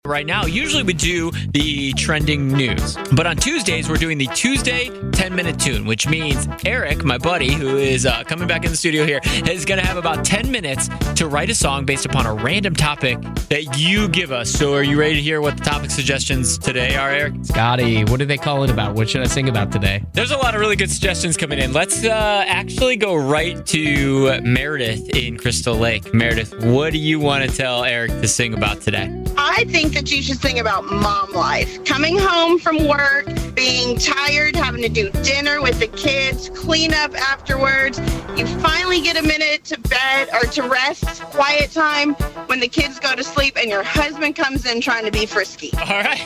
Right now, usually we do the trending news, but on Tuesdays, we're doing the Tuesday 10-minute tune, which means Eric, my buddy, who is coming back in the studio here, is going to have about 10 minutes to write a song based upon a random topic that you give us. So are you ready to hear what the topic suggestions today are, Eric? Scotty, what do they call it about? What should I sing about today? There's a lot of really good suggestions coming in. Let's actually go right to Meredith in Crystal Lake. Meredith, what do you want to tell Eric to sing about today? I think that you should sing about mom life. Coming home from work, being tired, having to do dinner with the kids, clean up afterwards. You finally get a minute to bed or to rest, quiet time when the kids go to sleep and your husband comes in trying to be frisky. All right.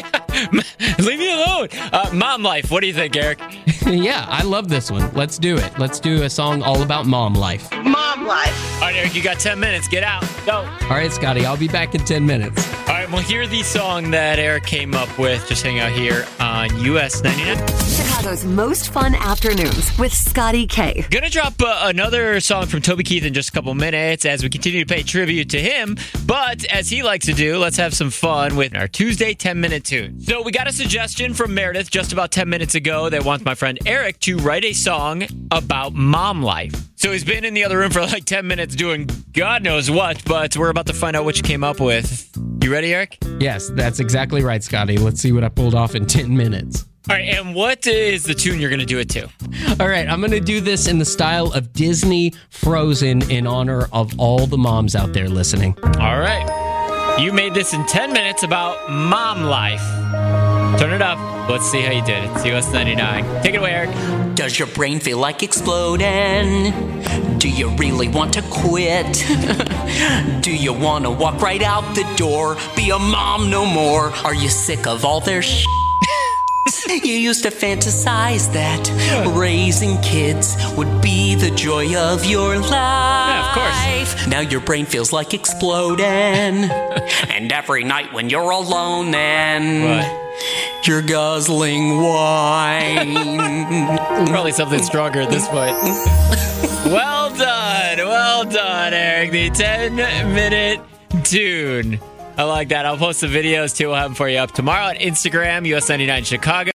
Leave me alone. Mom life. What do you think, Eric? Yeah, I love this one. Let's do it. Let's do a song all about mom life. Mom life. All right, Eric, you got 10 minutes. Get out. Go. All right, Scotty, I'll be back in 10 minutes. All right, well, hear the song that Eric came up with. Just hang out here on US 99. Chicago's most fun afternoons with Scotty K. Gonna drop another song from Toby Keith in just a couple minutes as we continue to pay tribute to him. But as he likes to do, let's have some fun with our Tuesday 10-minute tune. So we got a suggestion from Meredith just about 10 minutes ago that wants my friend Eric to write a song about mom life. So he's been in the other room for like 10 minutes doing God knows what, but we're about to find out what you came up with. You ready, Eric? Yes, that's exactly right, Scotty. Let's see what I pulled off in 10 minutes. All right, and what is the tune you're going to do it to? All right, I'm going to do this in the style of Disney Frozen in honor of all the moms out there listening. All right. You made this in 10 minutes about mom life. Turn it up. Let's see how you did. It's US 99. Take it away, Eric. Does your brain feel like exploding? Do you really want to quit? Do you want to walk right out the door? Be a mom no more? Are you sick of all their shit? You used to fantasize that raising kids would be the joy of your life. Yeah, of course. Now your brain feels like exploding. And every night when you're alone, then What? you're guzzling wine. Probably something stronger at this point. Well done, Eric. The 10-minute tune. I like that. I'll post the videos too. We'll have them for you up tomorrow on Instagram, US 99 Chicago.